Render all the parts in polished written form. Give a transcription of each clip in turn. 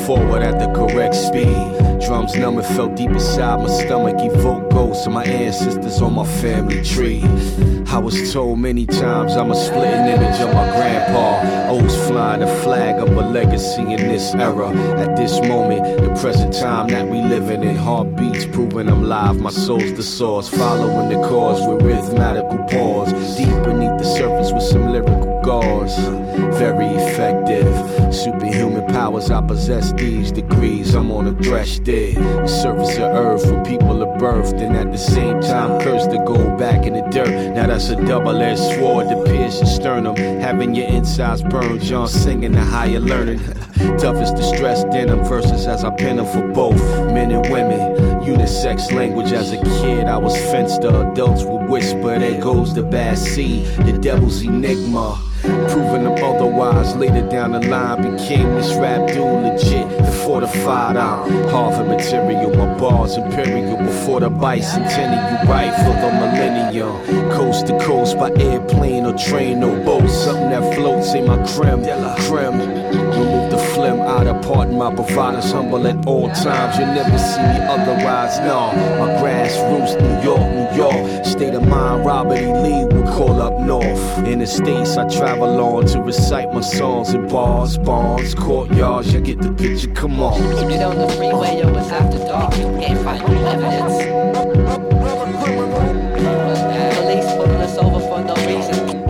forward at the correct speed. Drums numb and felt deep inside my stomach. Evoke ghosts of my ancestors on my family tree. I was told many times I'm a splitting image of my grandpa. O's flying the flag of a legacy in this era. At this moment, the present time that we living in. Heartbeats proving I'm live, my soul's the source. Following the cause with rhythmical pause. Deep beneath the surface with some lyrical gauze. Very effective. Superhuman powers, I possess these degrees. I'm on a thresh there. The surface of earth where people are birthed. And at the same time, cursed to go back in the dirt. Now that's a double-edged sword to pierce your sternum. Having your insides burned, John singing the higher learning. Toughest distress denim verses as I pen them for both men and women. Unisex language as a kid, I was fenced. The adults would whisper, there goes the bad seed, the devil's enigma. Proving them otherwise, later down the line became this rap dude legit and fortified. I'm Harvard material, my bars imperial. Before the bicentennial, right for the millennium. Coast to coast by airplane or train, no boat. Something that floats in my creme. Remove the phlegm out of pardon my providers. Humble at all times, you'll never see me otherwise. No, my grassroots, New York. State of mind, Robert E. Lee would call up north. In the States, I travel on to recite my songs in bars, barns, courtyards. You get the picture, come on. Get on the freeway, yo, it's after dark. Can't find no evidence. Police pulling us over for no reason.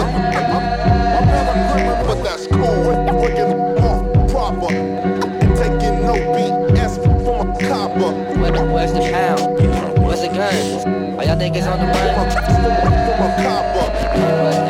But that's cool. Working off proper and taking no BS from a copper. Where's the pound? Where's the guns? Are y'all niggas on the run? From a copper.